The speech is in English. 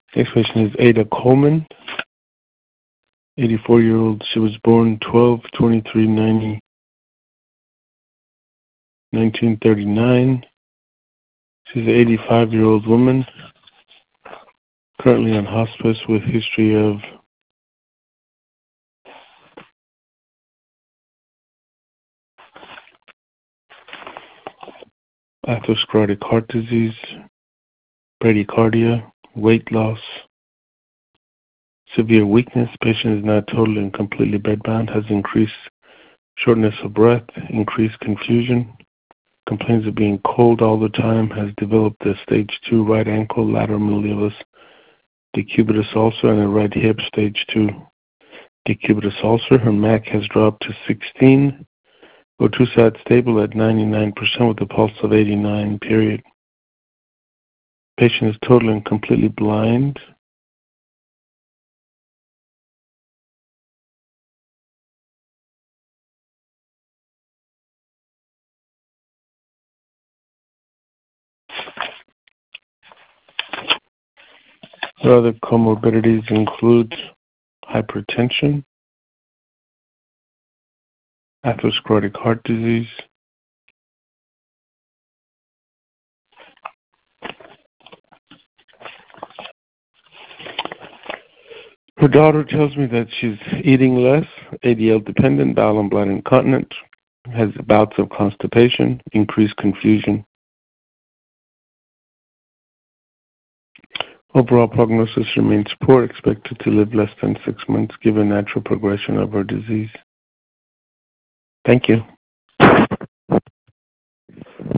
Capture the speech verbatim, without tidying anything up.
Next patient is Ada Coleman, eighty-four-year-old. She was born twelve twenty-three ninety, nineteen thirty-nine. She's an eighty-five-year-old woman, currently on hospice with history of atherosclerotic heart disease, bradycardia, weight loss, severe weakness. Patient is now totally and completely bedbound, has increased shortness of breath, increased confusion, complains of being cold all the time, has developed a stage two right ankle lateral malleolus decubitus ulcer and a right hip stage two decubitus ulcer. Her M A C has dropped to sixteen. O two side stable at ninety-nine percent with a pulse of eighty-nine, period. Patient is totally and completely blind. Her other comorbidities include hypertension, atherosclerotic heart disease, her daughter tells me that she's eating less, A D L dependent, bowel and bladder incontinent, has bouts of constipation, increased confusion. Overall prognosis remains poor, expected to live less than six months given natural progression of her disease. Thank you.